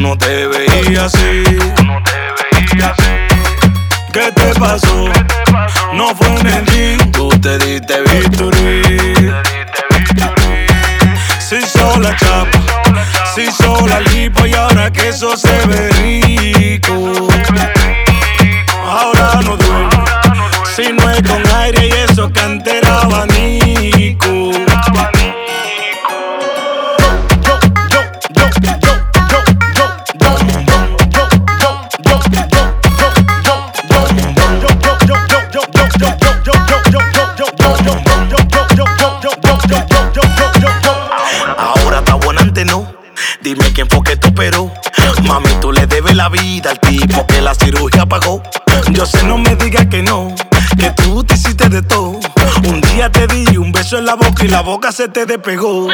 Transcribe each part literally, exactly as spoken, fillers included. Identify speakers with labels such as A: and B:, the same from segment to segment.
A: no te veías así. ¿Qué te pasó? No fue en el gym, tú te diste victory. Se hizo la chapa, se hizo la lipo y ahora que eso se ve rico. Ahora no duele, si no es con aire y eso que antes era abanico.
B: Ahora está buena antes no. Dime quién fue que te operó. Mami, tú le debes la vida al tipo que la cirugía pagó.
A: Yo sé, no me digas que no, que tú te hiciste de todo. Un día te di un beso en la boca y la boca se te despegó.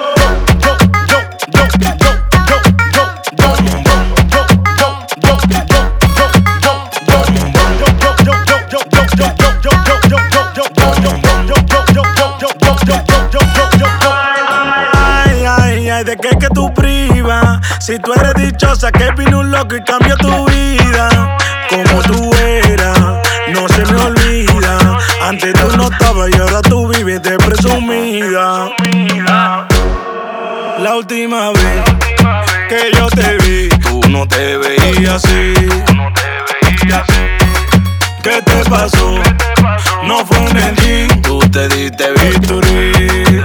A: Ay, ay, ay, ¿de qué que tú privas? Si tú eres dichosa que vino un loco y cambió tu vida. Como tú eras, no se me olvida. Antes tú no estabas y ahora tú vives de presumida. La última vez que yo te vi, tú no te veías así. ¿Qué te pasó? No fue en el gym, tú te diste victory.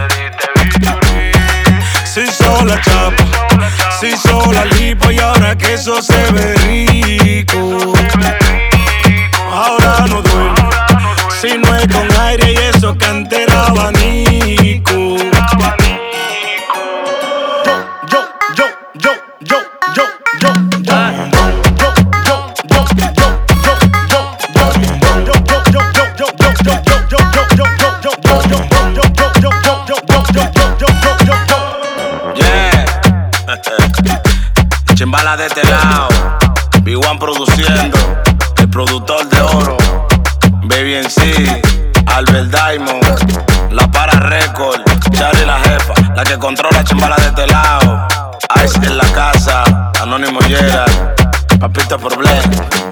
A: Se hizo la chapa, se hizo la lipo y ahora que eso se ve rico. Ahora no duele, si no es con aire y eso que antes era abanico. Yo, yo, yo, yo, yo, yo, yo,
B: Chimbala de este lado, B uno produciendo, el productor de oro, Baby en sí, Albert Diamond, La Para Record, Charlie la jefa, la que controla Chimbala de este lado, Ice en la casa, Anónimo Gerald, Papito Problem.